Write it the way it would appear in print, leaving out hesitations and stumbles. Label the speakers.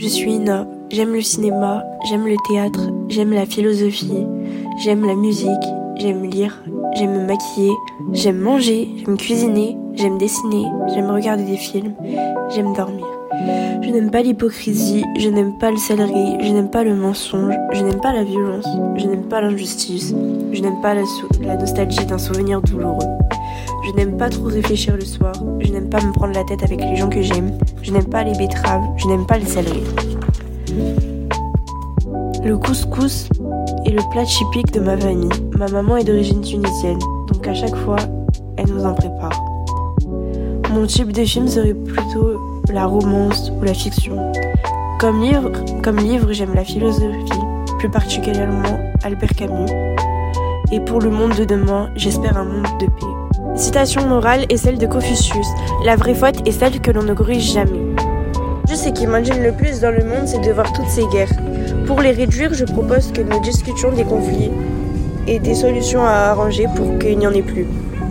Speaker 1: Je suis Ina, j'aime le cinéma, j'aime le théâtre, j'aime la philosophie, j'aime la musique, j'aime lire, j'aime me maquiller, j'aime manger, j'aime cuisiner, j'aime dessiner, j'aime regarder des films, j'aime dormir. Je n'aime pas l'hypocrisie, je n'aime pas le céleri, je n'aime pas le mensonge, je n'aime pas la violence, je n'aime pas l'injustice, je n'aime pas la nostalgie d'un souvenir douloureux. Je n'aime pas trop réfléchir le soir, je n'aime pas me prendre la tête avec les gens que j'aime, je n'aime pas les betteraves, je n'aime pas le céleri. Le couscous est le plat typique de ma famille. Ma maman est d'origine tunisienne, donc à chaque fois, elle nous en prépare. Mon type de film serait plutôt la romance ou la fiction. Comme livre, j'aime la philosophie, plus particulièrement Albert Camus. Et pour le monde de demain, j'espère un monde de paix. Citation morale est celle de Confucius. La vraie faute est celle que l'on ne corrige jamais. Ce qui m'indigne le plus dans le monde, c'est de voir toutes ces guerres. Pour les réduire, je propose que nous discutions des conflits et des solutions à arranger pour qu'il n'y en ait plus.